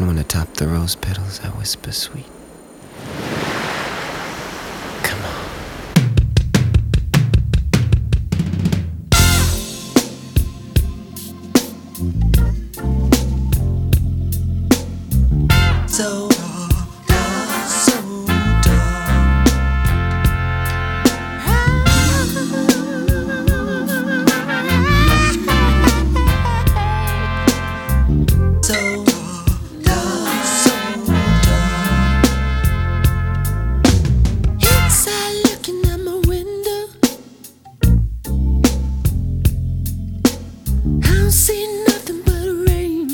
And when atop the rose petals I whisper sweet, come on. So dark, so dark. So dark, so dark. Inside looking at my window, I don't see nothing but rain.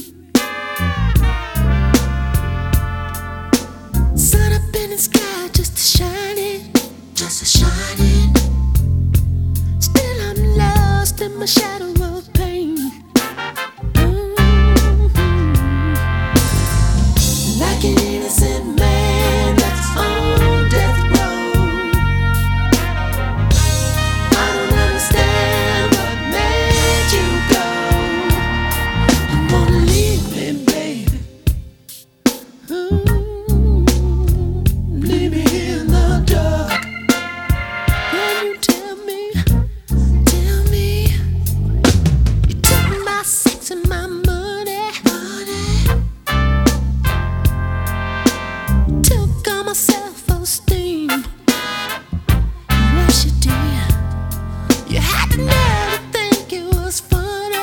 Sun up in the sky, just a shining, just a shining. Still I'm lost in my shadow of pain. Like an innocent man that's on death row. I don't understand what made you go. You wanna leave me, baby. Leave me here in the dark. Can you tell me? You took my sex and my money. Took all my self-esteem. Yes, you did. You had to never think it was funny.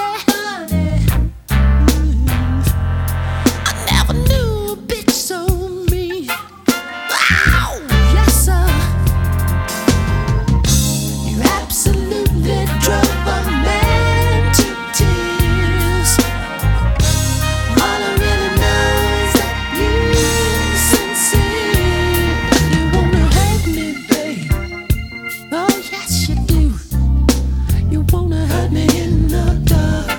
I never knew a bitch so mean. Wow, yes sir. You absolutely drove a man to tears. All I really know is that you're sincere. You wanna hurt me, babe. Oh yes you do. You wanna hurt me in the dark.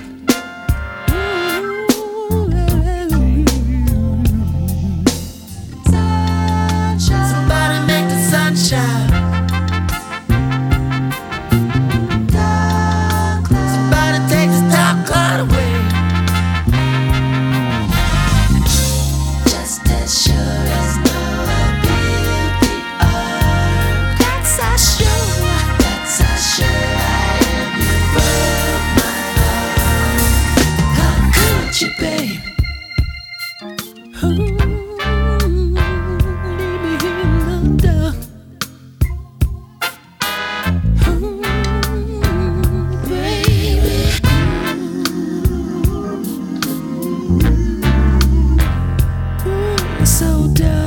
Sunshine. Somebody make the sunshine. Dark cloud. Somebody take this dark cloud away. Just as sure as Noah built the ark. That's how sure. That's how sure I am. You broke my heart. How could you, babe? Leave me here in the dark. Baby. So dark.